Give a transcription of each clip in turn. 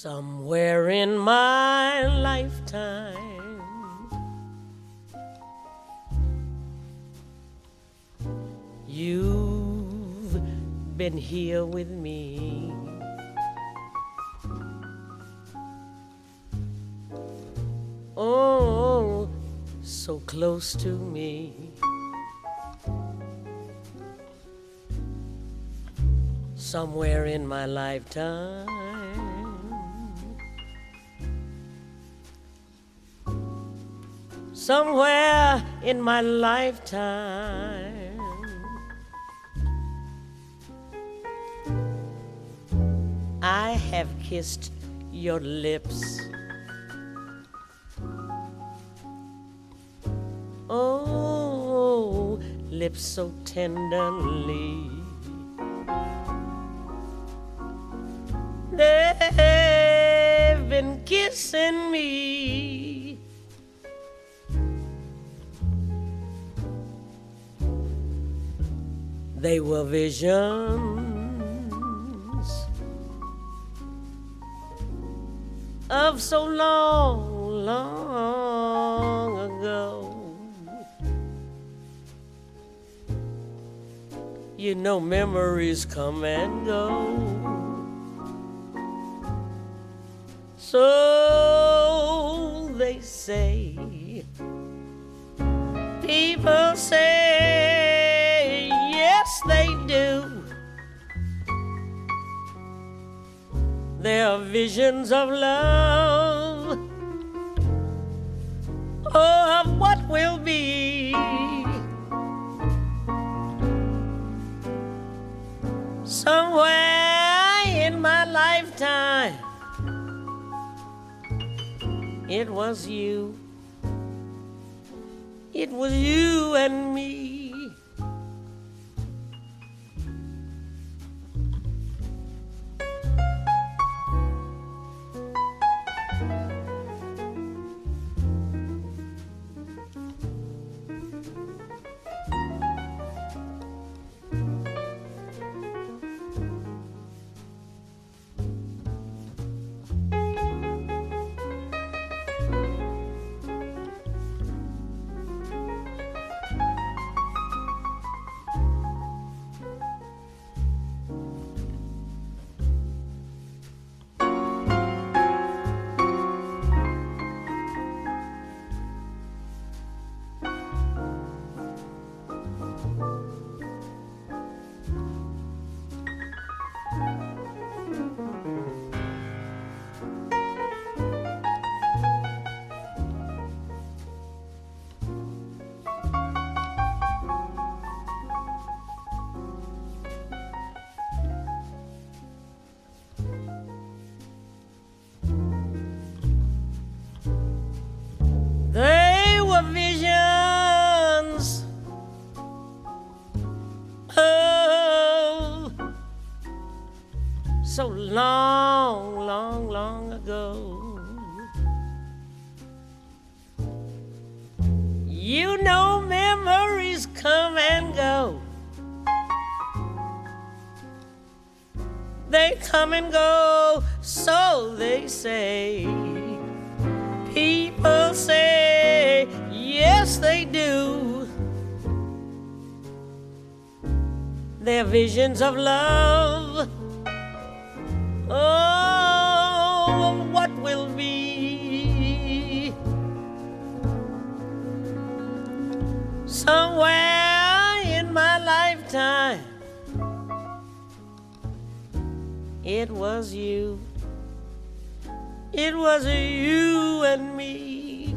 Somewhere in my lifetime, you've been here with me. Oh, so close to me. Somewhere in my lifetime, somewhere in my lifetime, I have kissed your lips. Oh, lips so tenderly. They've been kissing me. They were visions of so long, long ago. You know memories come and go. So they say, people say, yes they do. There are visions of love, oh, of what will be. Somewhere in my lifetime, it was you. It was you and me. They were visions of so long, long, long ago. You know memories come and go. They come and go, so they say. People say, yes they do. They're visions of love, oh, of what will be. Somewhere in my lifetime, it was you. It was you and me.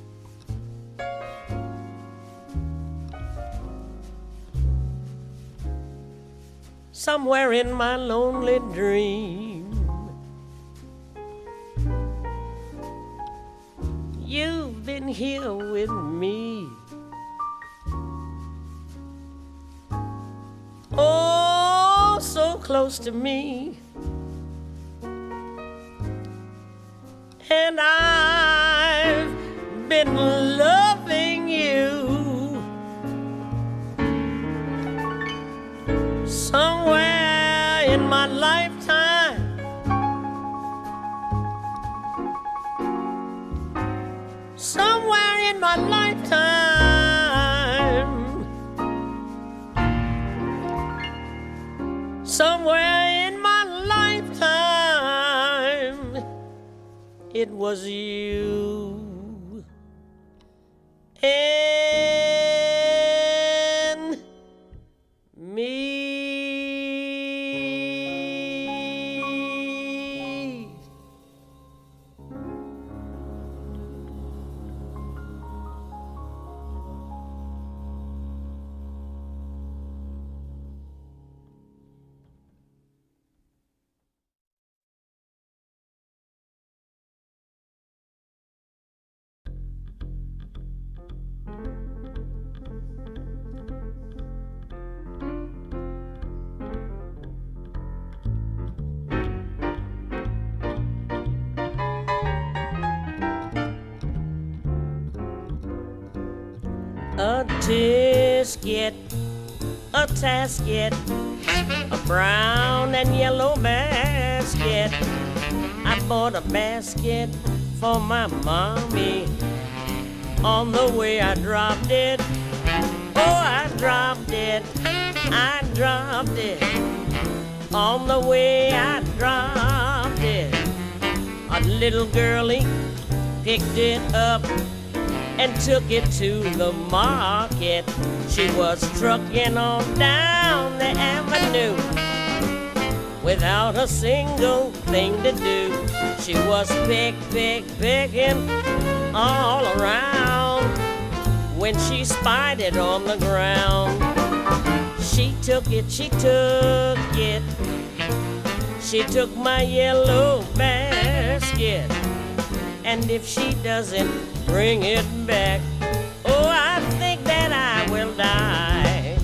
Somewhere in my lonely dream, you've been here with me. Oh, so close to me. And I've been loving you. Somewhere in my lifetime, somewhere in my lifetime, somewhere in my lifetime, it was you and me. A tisket, a tasket, a brown and yellow basket. I bought a basket for my mommy. On the way I dropped it. Oh, I dropped it. I dropped it. On the way I dropped it. A little girlie picked it up and took it to the market. She was trucking on down the avenue without a single thing to do. She was picking all around when she spied it on the ground. She took it, she took it. She took my yellow basket. And if she doesn't bring it back, oh, I think that I will die.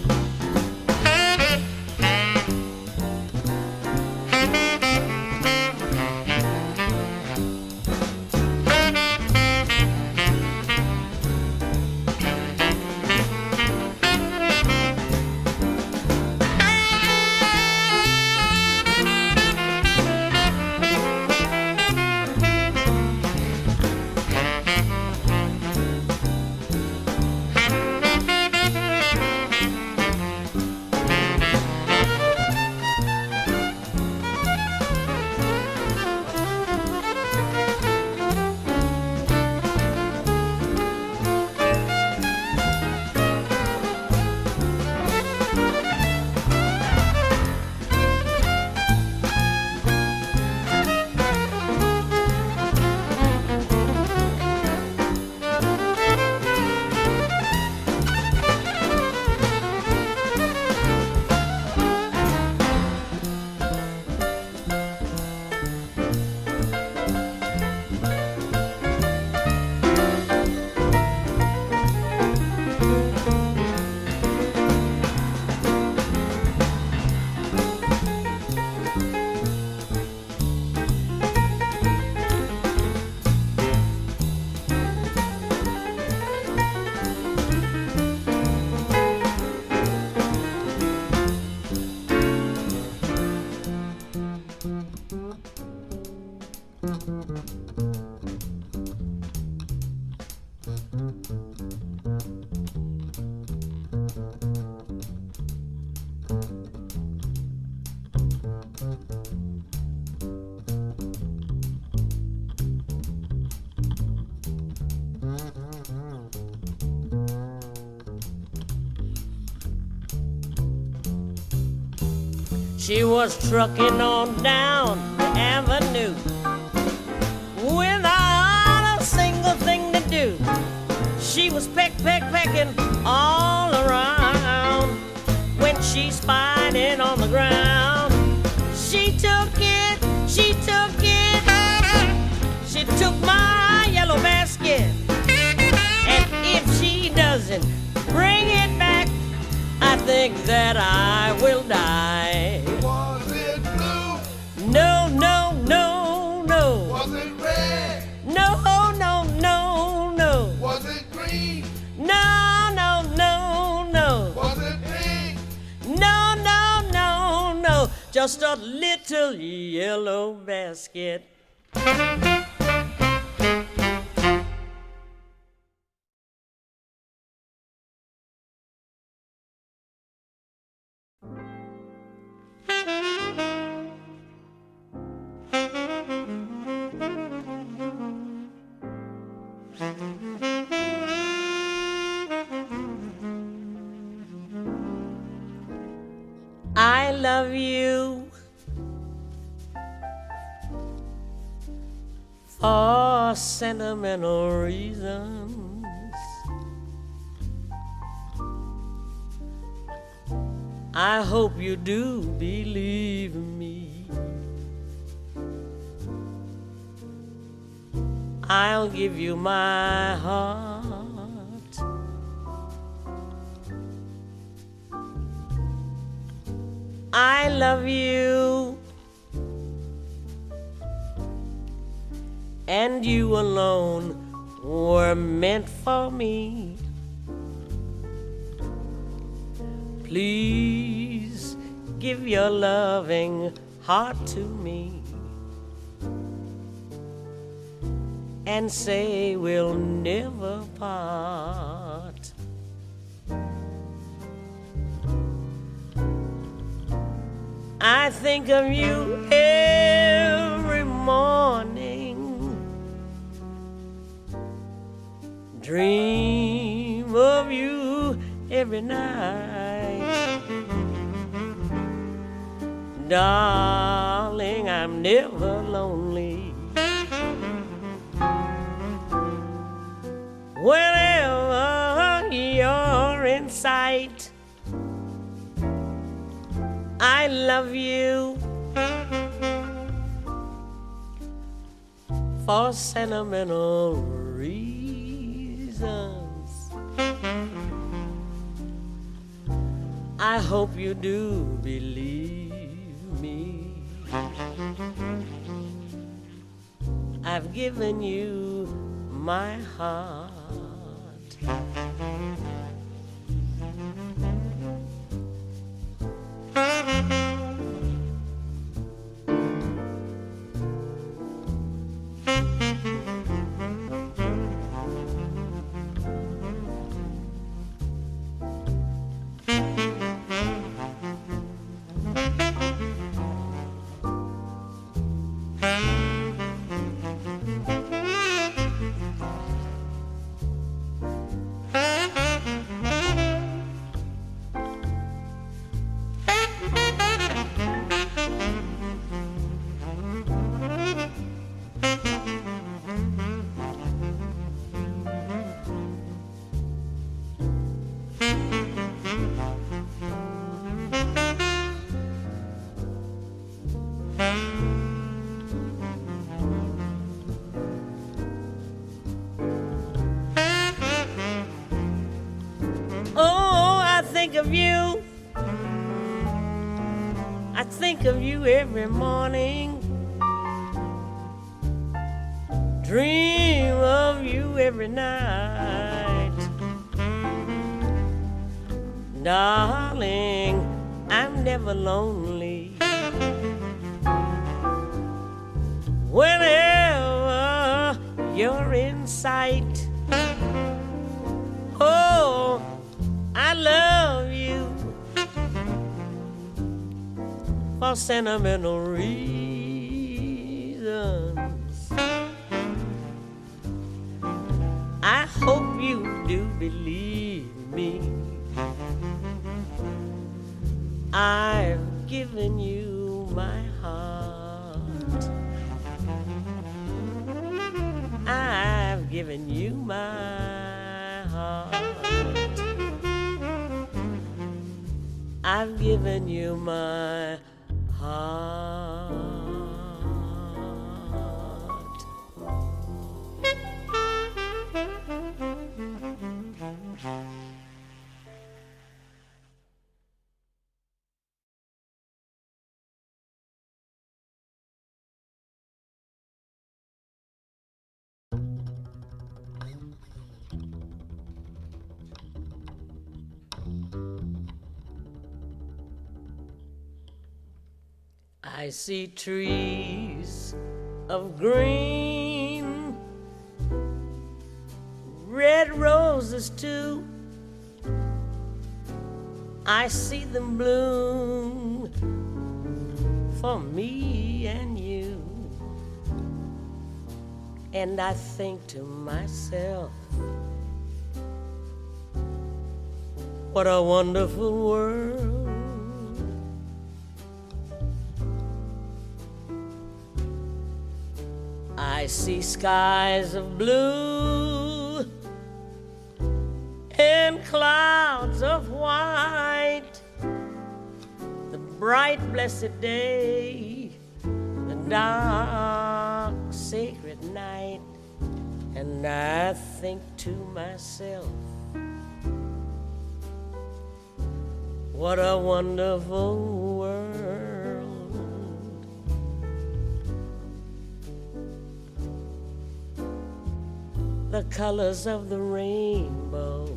She was trucking on down the avenue without a single thing to do. She was pecking all around when she spied it on the ground. She took it, she took it, she took my yellow basket. And if she doesn't bring it back, I think that I will die. Was it blue? No, no, no, no. Was it red? No, no, no, no. Was it green? No, no, no, no. Was it pink? No, no, no, no. Just a little yellow basket. love you for sentimental reasons. I hope you do believe me. I'll give you my heart. I love you, and you alone were meant for me. Please give your loving heart to me and say we'll never part. I think of you every morning, dream of you every night. Darling, I'm never lonely. Whenever you're in sight, I love you for sentimental reasons. I hope you do believe me. I've given you my heart. Of you, I think of you every morning, dream of you every night. Darling, I'm never lonely. Whenever you're in sight, oh, I love you for sentimental reasons. I hope you do believe me. I've given you my heart. I've given you my heart. I've given you my heart. I see trees of green, red roses too. I see them bloom for me and you. And I think to myself, what a wonderful world. see skies of blue and clouds of white, the bright blessed day, the dark sacred night, and I think to myself, what a wonderful world. The colors of the rainbow,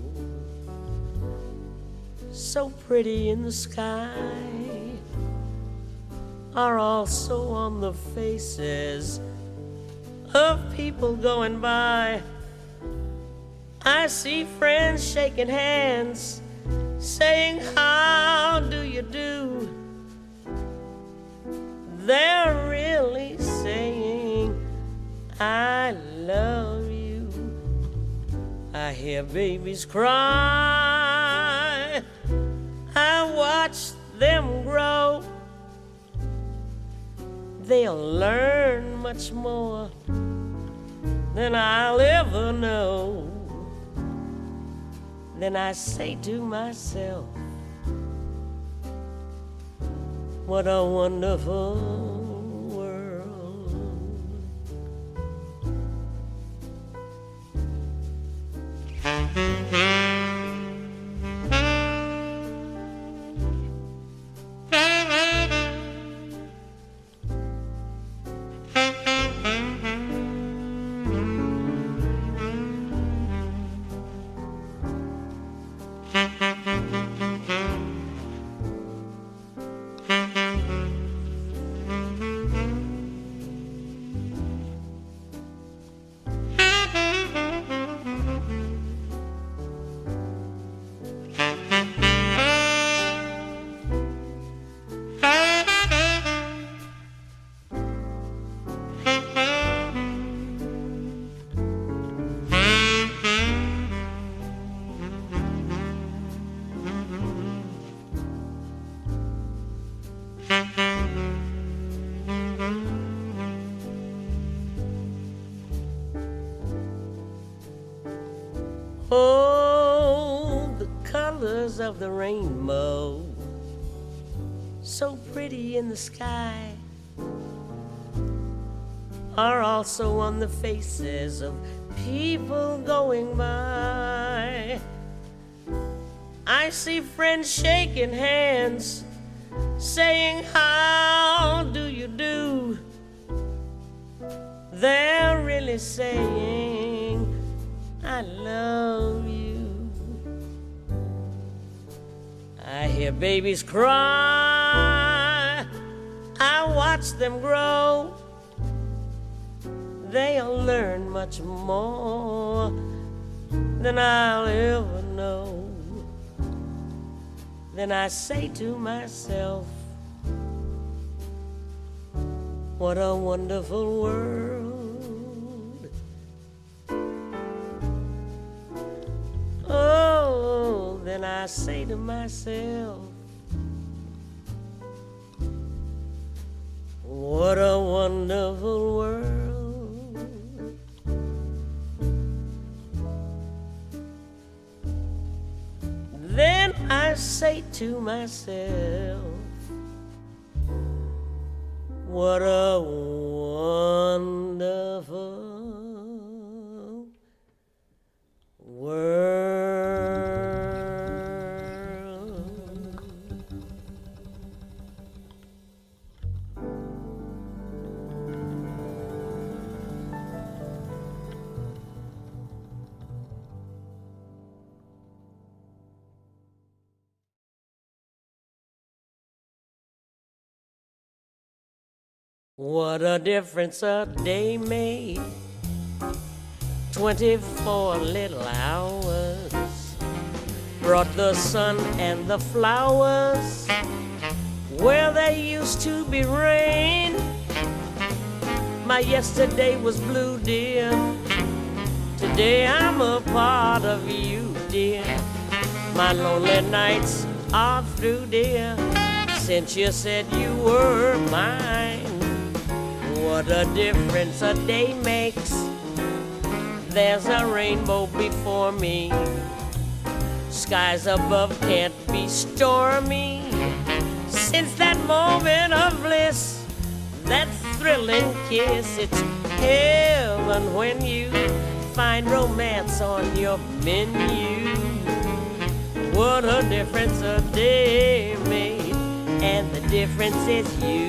so pretty in the sky, are also on the faces of people going by. I see friends shaking hands, saying, how do you do? They're really saying, I love you. I hear babies cry, I watch them grow. They'll learn much more than I'll ever know. Then I say to myself, what a wonderful world. Oh, the colors of the rainbow, so pretty in the sky, are also on the faces of people going by. I see friends shaking hands, saying, how do you do? They're really saying, I love you. I hear babies cry, I watch them grow. They'll learn much more than I'll ever know. Then I say to myself, what a wonderful world. Oh, then I say to myself, what a wonderful world. Then I say to myself, what a wonderful world. What a difference a day made, 24 little hours brought the sun and the flowers where there used to be rain. My yesterday was blue, dear. Today I'm a part of you, dear. My lonely nights are through, dear, since you said you were mine. What a difference a day makes. There's a rainbow before me. Skies above can't be stormy. Since that moment of bliss, that thrilling kiss, it's heaven when you find romance on your menu. What a difference a day made, and the difference is you.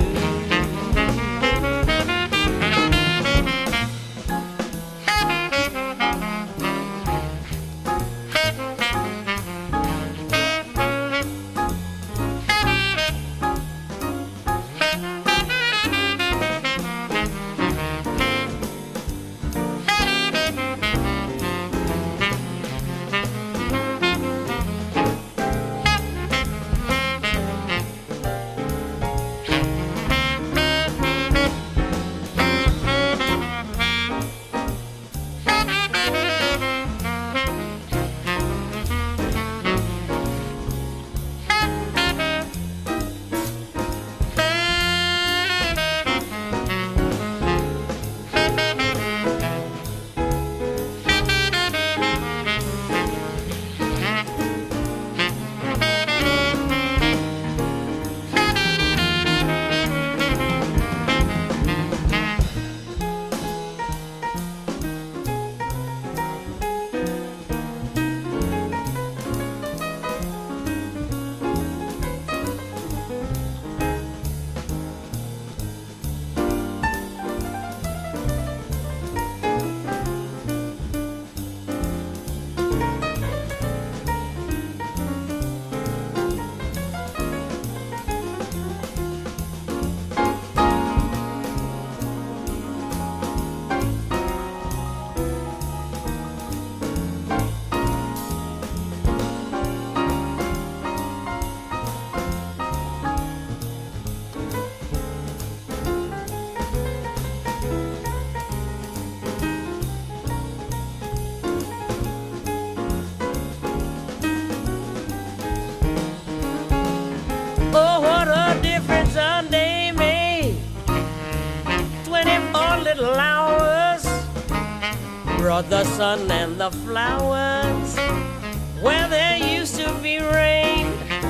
Brought the sun and the flowers where there used to be rain.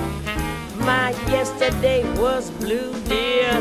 My yesterday was blue, dear.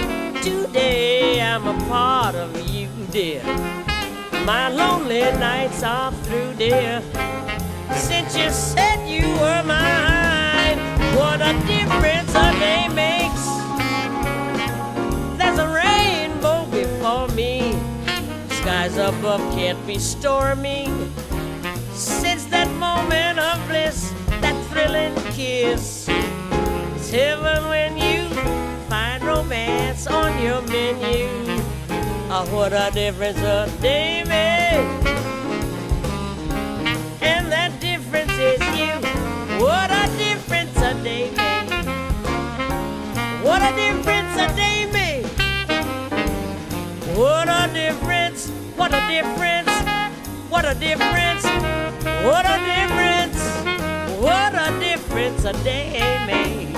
Today I'm a part of you, dear. My lonely nights are through, dear. Since you said you were mine, what a difference a day makes. There's a rainbow before me. Skies above can't be stormy. Since that moment of bliss, that thrilling kiss, it's heaven when you find romance on your menu. Oh, what a difference a day made, and that difference is you. What a difference a day made. What a difference a day made. What a difference, what a difference, what a difference, what a difference, what a difference a day made.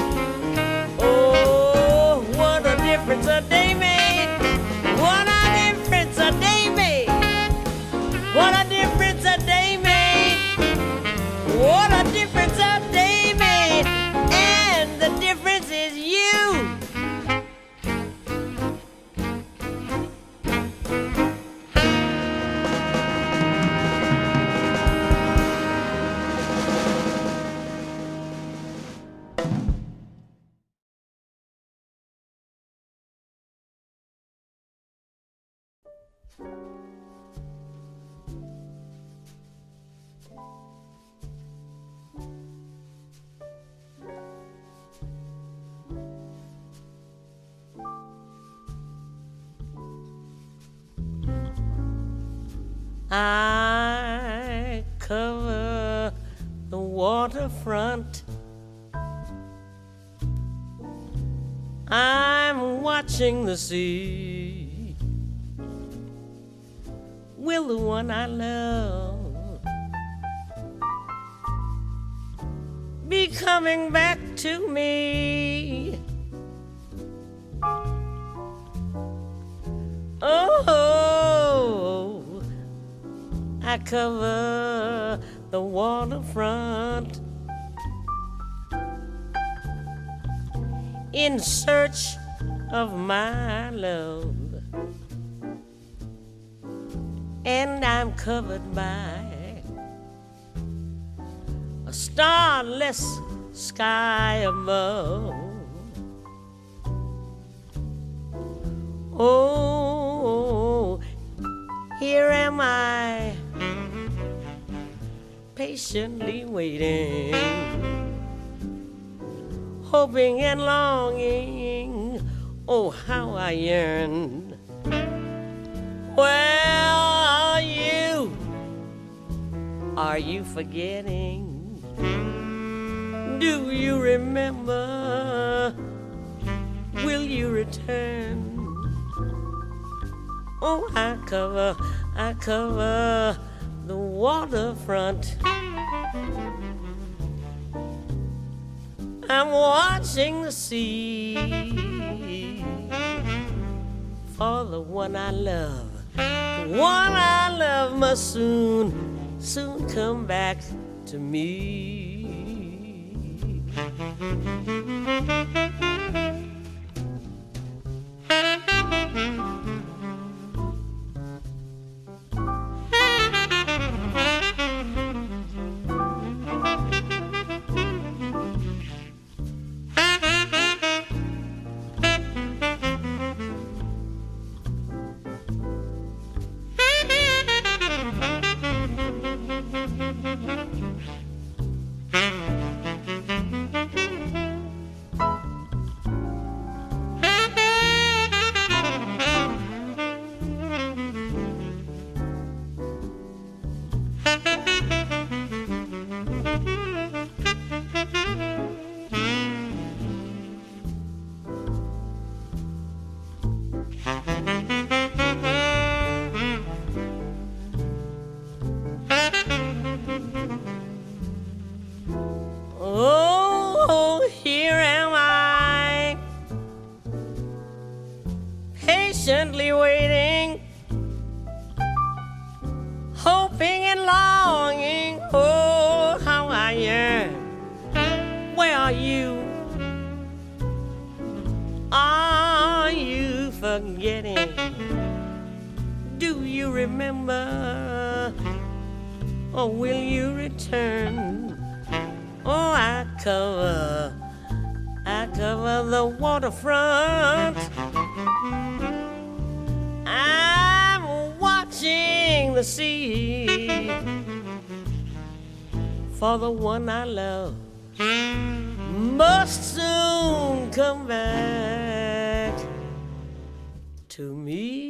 Oh, what a difference a day made. What a difference a day made. What a difference a day made. What a difference a day made. And the difference is you. I cover the waterfront. I'm watching the sea. Will the one I love be coming back to me? I cover the waterfront in search of my love, and I'm covered by a starless sky above. Oh, here am I, patiently waiting, hoping and longing. Oh, how I yearn. Where are you? Are you forgetting? Do you remember? Will you return? Oh, I cover the waterfront. I'm watching the sea for the one I love. The one I love must soon come back to me. Oh, here am I, patiently waiting, hoping and longing. Oh, how I yearn. Where are you? Are you forgetting? Do you remember? Or will you return? Oh, I cover the waterfront. I'm watching the sea for the one I love must soon come back to me.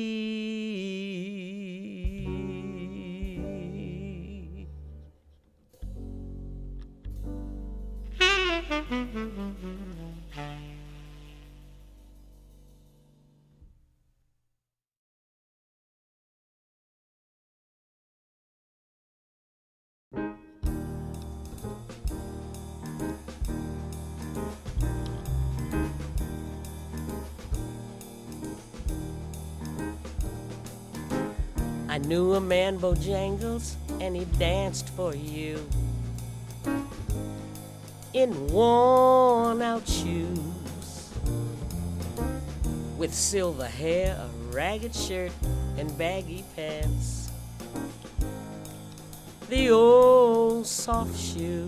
I knew a man, Bojangles, and he danced for you in worn-out shoes, with silver hair, a ragged shirt, and baggy pants. The old soft shoe.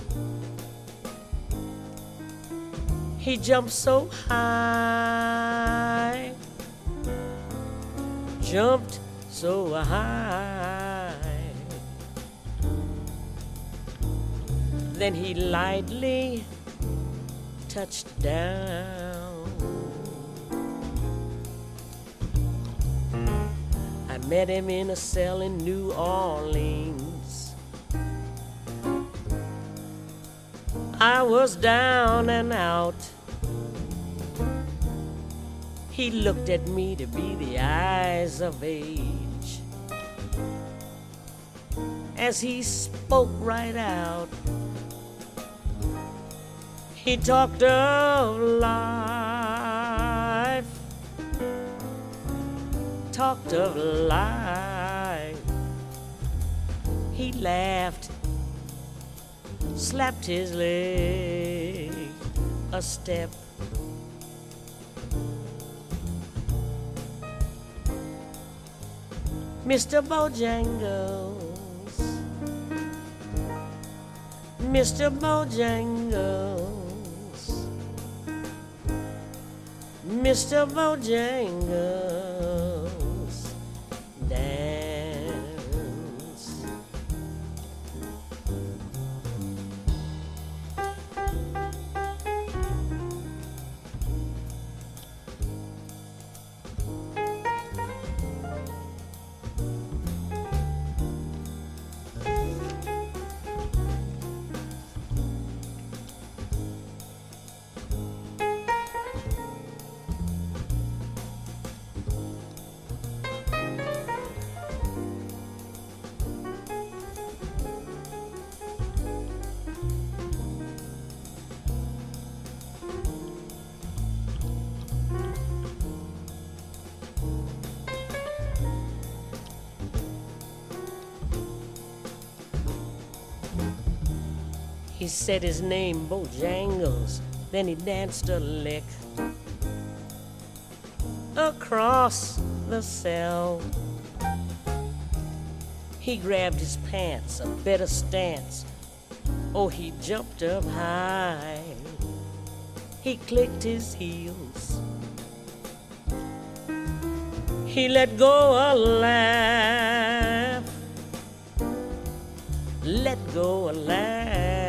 He jumped so high, jumped so high. Then he lightly touched down. I met him in a cell in New Orleans. I was down and out. He looked at me to be the eyes of age. As he spoke right out, he talked of life, talked of life. He laughed, slapped his leg a step. Mr. Bojangles, Mr. Bojangles, Mr. Bojangles, dance. He said his name, Bojangles, then he danced a lick across the cell. He grabbed his pants, a better stance. Oh, he jumped up high. He clicked his heels. He let go a laugh. Let go a laugh.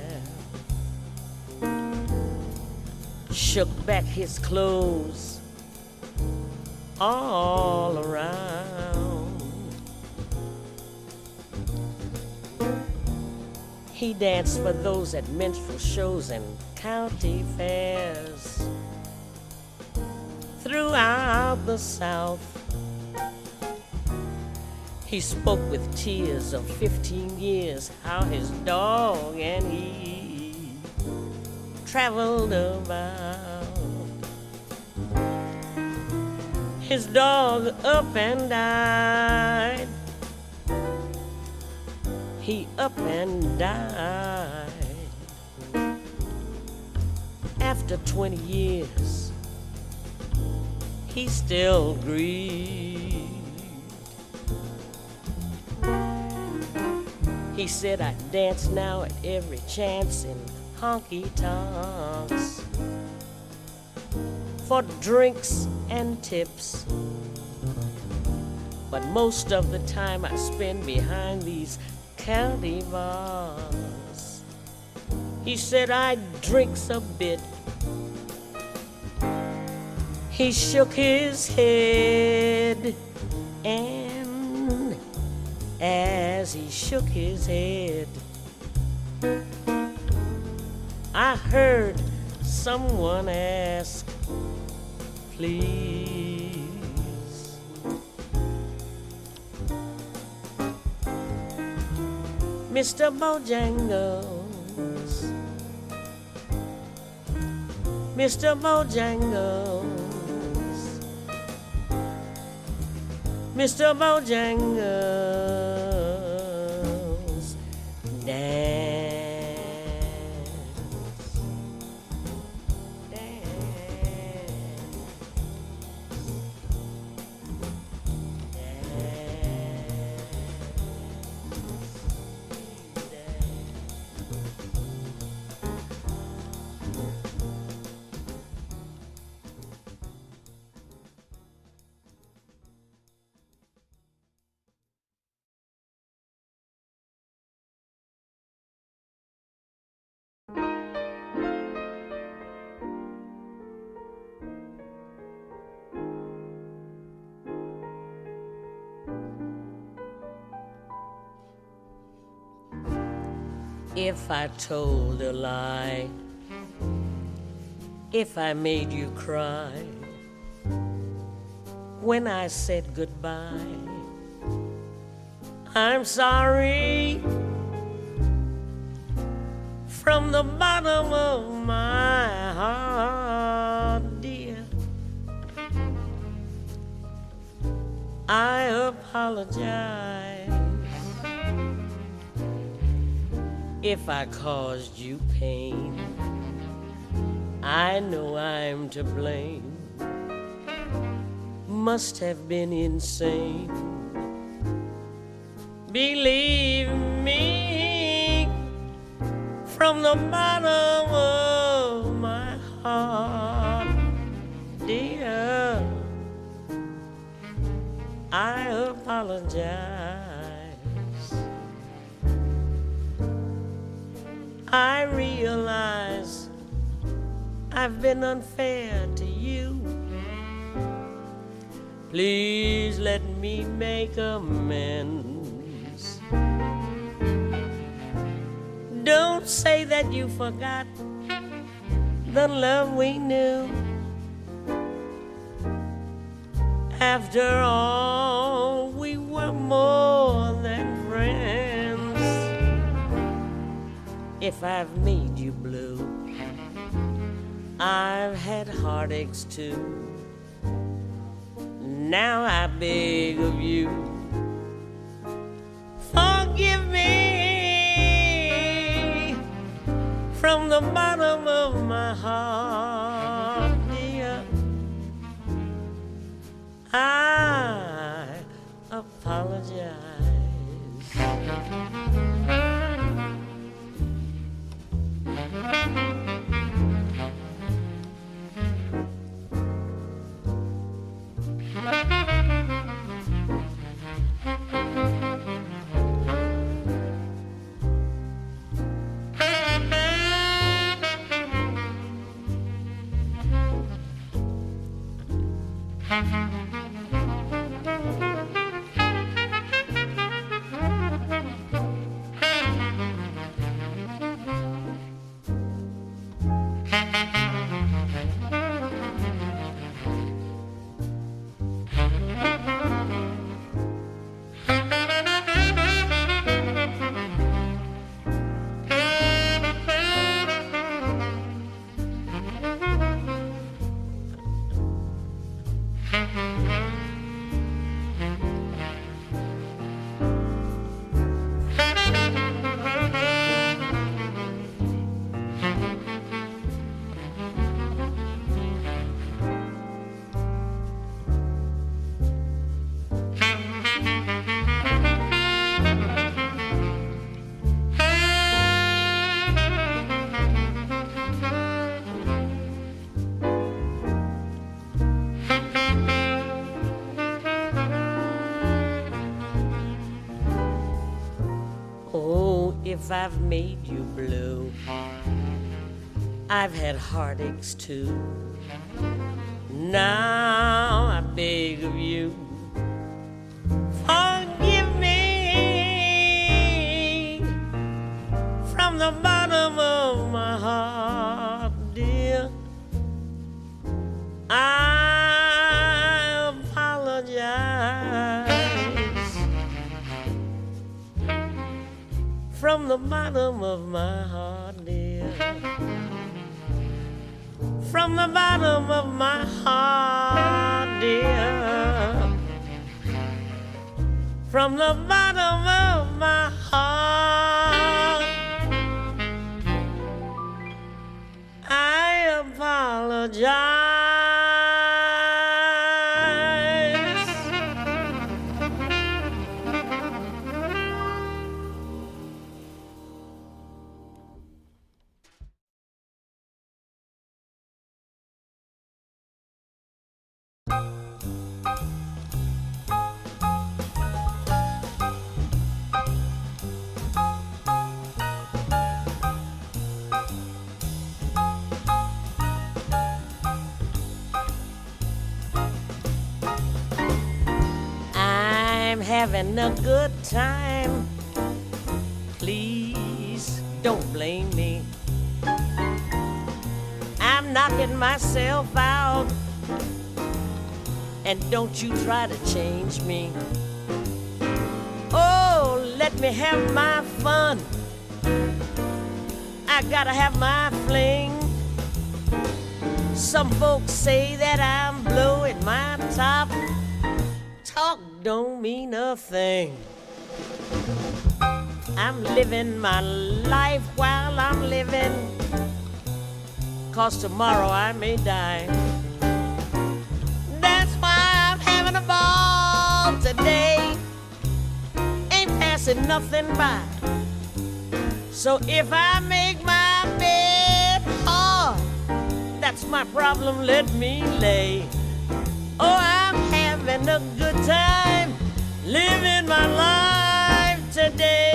Shook back his clothes all around. He danced for those at minstrel shows and county fairs throughout the South. He spoke with tears of 15 years, how his dog and he traveled about. His dog up and died. He up and died. After 20 years, he still grieved. He said, I dance now at every chance in honky-tonks for drinks and tips. But most of the time I spend behind these county bars. He said, I drinks a bit. He shook his head, and as he shook his head, I heard someone ask, please. Mr. Bojangles, Mr. Bojangles, Mr. Bojangles, dance, If I told a lie, if I made you cry when I said goodbye, I'm sorry from the bottom of my heart, dear. I apologize if I caused you pain. I know I'm to blame. Must have been insane. Believe me, from the bottom of my heart, dear, I apologize. I realize I've been unfair to you. Please let me make amends. Don't say that you forgot the love we knew. After all, we were more than friends. If I've made you blue, I've had heartaches too. Now I beg of you, forgive me from the bottom of my heart, dear. I apologize. If I've made you blue, I've had heartaches too. Now I beg of you, forgive me from the bottom of my heart, dear. I apologize. From the bottom of my heart, dear. From the bottom of my heart, dear. From the bottom of my heart, I apologize. Having a good time. Please don't blame me. I'm knocking myself out, and don't you try to change me. Oh, let me have my fun. I gotta have my fling. Some folks say that I'm blowing my top. Talk don't mean a thing. I'm living my life while I'm living, 'cause tomorrow I may die. That's why I'm having a ball today. Ain't passing nothing by. So if I make my bed hard, that's my problem, let me lay. Oh, I'm having a good time, living my life today.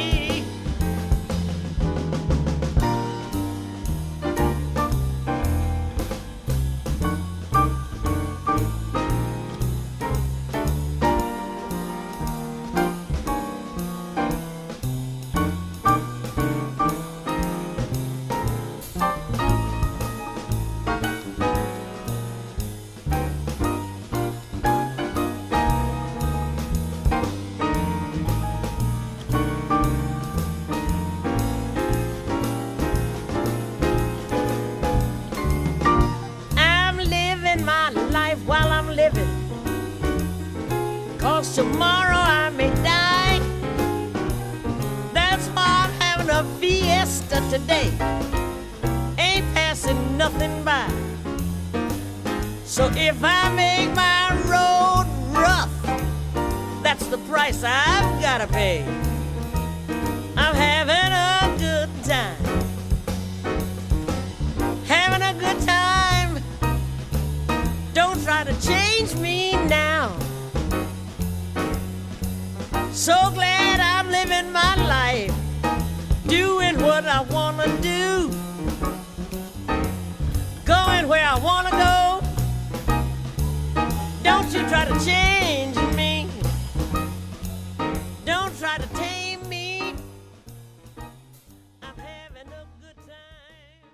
While I'm living, 'cause tomorrow I may die. That's why I'm having a fiesta today. Ain't passing nothing by. So if I make my road rough, that's the price I've gotta pay. I'm having a good time, having a good time. Don't try to change me now. So glad I'm living my life, doing what I wanna do, going where I wanna go. Don't you try to change me. Don't try to tame me. I'm having a good time.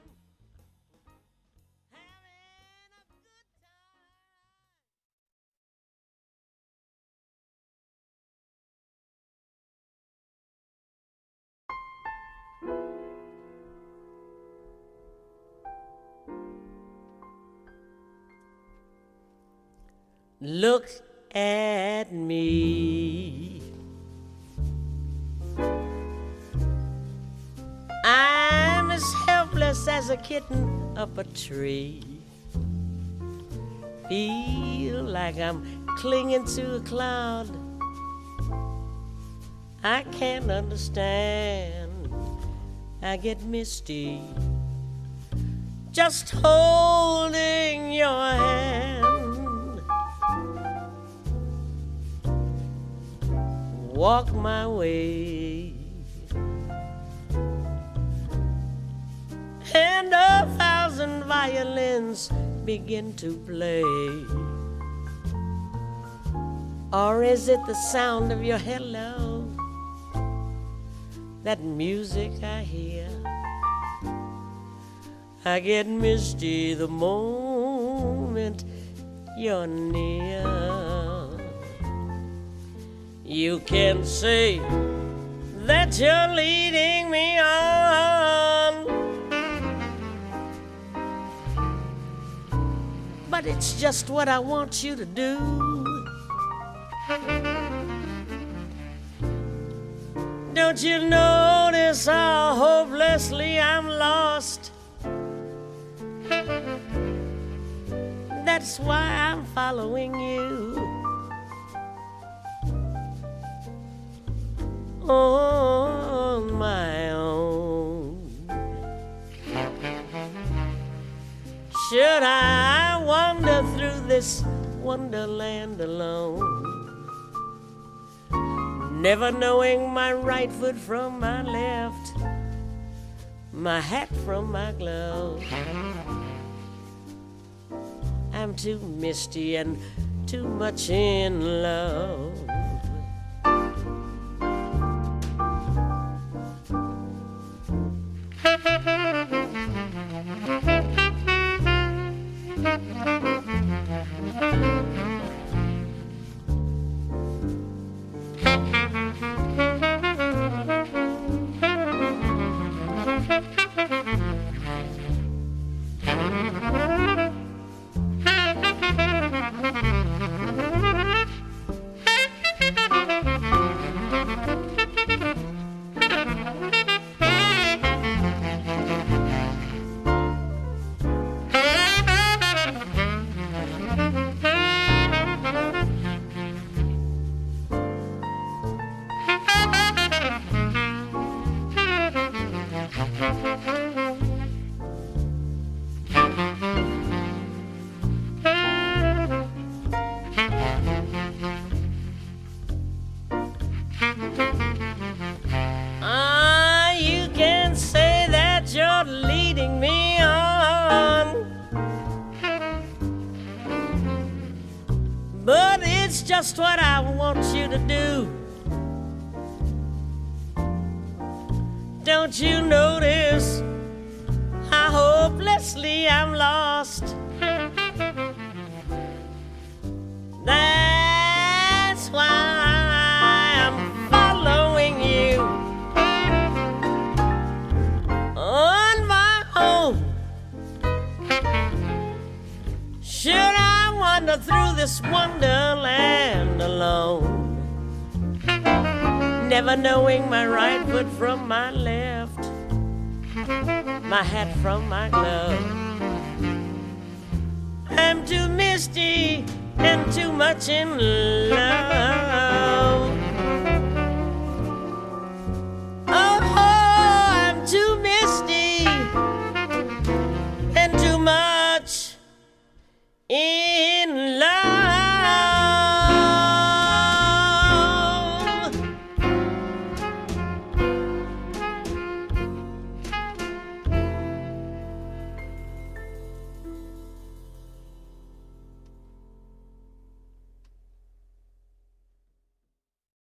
Look at me. I'm as helpless as a kitten up a tree. Feel like I'm clinging to a cloud. I can't understand. I get misty just holding your hand. Walk my way, and 1,000 violins begin to play. Or is it the sound of your hello, that music I hear? I get misty the moment you're near. You can say that you're leading me on, but it's just what I want you to do. Don't you notice how hopelessly I'm lost? That's why I'm following you. On my own. Should I wander through this wonderland alone, never knowing my right foot from my left, my hat from my glove? I'm too misty and too much in love. You can say that you're leading me on, but it's just what I want you to do. Don't you notice how hopelessly I'm lost? That's why I'm following you on my own. Should I wander through this wonderland alone, never knowing my right foot from my left, my hat from my glove? I'm too misty and too much in love. Oh, I'm too misty and too much in